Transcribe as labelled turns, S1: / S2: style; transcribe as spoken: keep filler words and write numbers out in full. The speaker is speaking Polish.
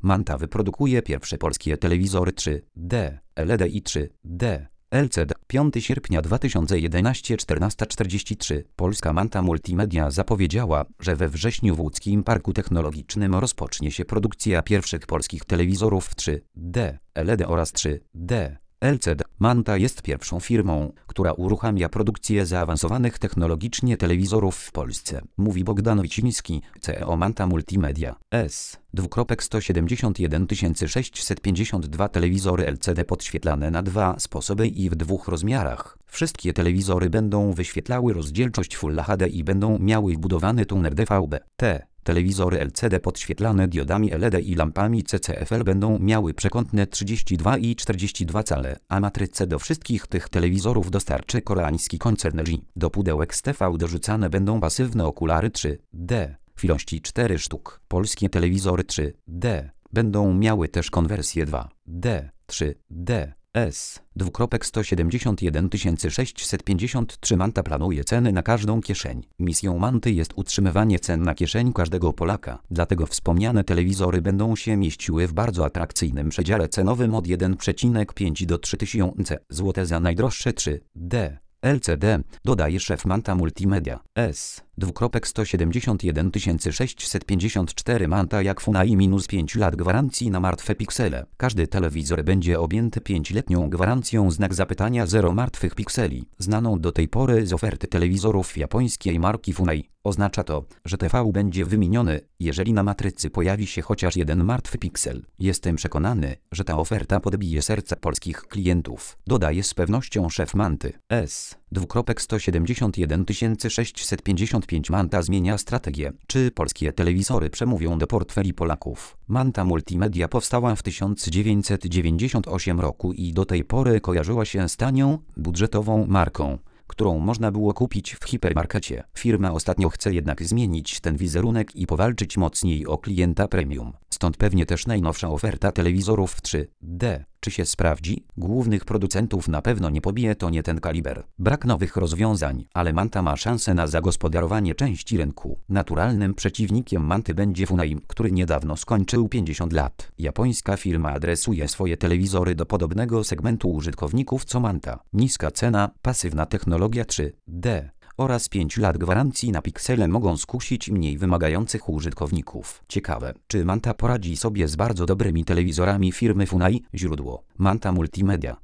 S1: Manta wyprodukuje pierwsze polskie telewizory trzy D, L E D i trzy D. L C D. piątego sierpnia dwa tysiące jedenastego czternasta czterdzieści trzy. Polska Manta Multimedia zapowiedziała, że we wrześniu w łódzkim Parku Technologicznym rozpocznie się produkcja pierwszych polskich telewizorów trzy D, L E D oraz trzy D. L C D. Manta jest pierwszą firmą, która uruchamia produkcję zaawansowanych technologicznie telewizorów w Polsce, mówi Bogdan Wiciński, C E O Manta Multimedia S. sto siedemdziesiąt jeden tysięcy sześćset pięćdziesiąt dwa telewizory L C D podświetlane na dwa sposoby i w dwóch rozmiarach. Wszystkie telewizory będą wyświetlały rozdzielczość Full H D i będą miały wbudowany tuner D V B T. Telewizory L C D podświetlane diodami L E D i lampami C C F L będą miały przekątne trzydzieści dwa i czterdzieści dwa cale, a matrycę do wszystkich tych telewizorów dostarczy koreański koncern L G. Do pudełek z T V dorzucane będą pasywne okulary trzy D w ilości czterech sztuk. Polskie telewizory trzy D będą miały też konwersję dwa D, trzy D. S. sto siedemdziesiąt jeden tysięcy sześćset pięćdziesiąt trzy. Manta planuje ceny na każdą kieszeń. Misją Manty jest utrzymywanie cen na kieszeń każdego Polaka. Dlatego wspomniane telewizory będą się mieściły w bardzo atrakcyjnym przedziale cenowym od jeden przecinek pięć do trzy tysiące złotych za najdroższe trzy D. L C D, dodaje szef Manta Multimedia S. sto siedemdziesiąt jeden tysięcy sześćset pięćdziesiąt cztery. Manta jak Funai minus pięć lat gwarancji na martwe piksele. Każdy telewizor będzie objęty pięcioletnią gwarancją znak zapytania zero martwych pikseli, znaną do tej pory z oferty telewizorów japońskiej marki Funai. Oznacza to, że T V będzie wymieniony, jeżeli na matrycy pojawi się chociaż jeden martwy piksel. Jestem przekonany, że ta oferta podbije serca polskich klientów, dodaje z pewnością szef Manty S. sto siedemdziesiąt jeden tysięcy sześćset pięćdziesiąt pięć. Manta zmienia strategię. Czy polskie telewizory przemówią do portfeli Polaków? Manta Multimedia powstała w tysiąc dziewięćset dziewięćdziesiątym ósmym roku i do tej pory kojarzyła się z tanią, budżetową marką, którą można było kupić w hipermarkecie. Firma ostatnio chce jednak zmienić ten wizerunek i powalczyć mocniej o klienta premium. Stąd pewnie też najnowsza oferta telewizorów trzy D. Czy się sprawdzi? Głównych producentów na pewno nie pobije, to nie ten kaliber. Brak nowych rozwiązań, ale Manta ma szansę na zagospodarowanie części rynku. Naturalnym przeciwnikiem Manty będzie Funai, który niedawno skończył pięćdziesiąt lat. Japońska firma adresuje swoje telewizory do podobnego segmentu użytkowników co Manta. Niska cena, pasywna technologia trzy D oraz pięć lat gwarancji na piksele mogą skusić mniej wymagających użytkowników. Ciekawe, czy Manta poradzi sobie z bardzo dobrymi telewizorami firmy Funai? Źródło: Manta Multimedia.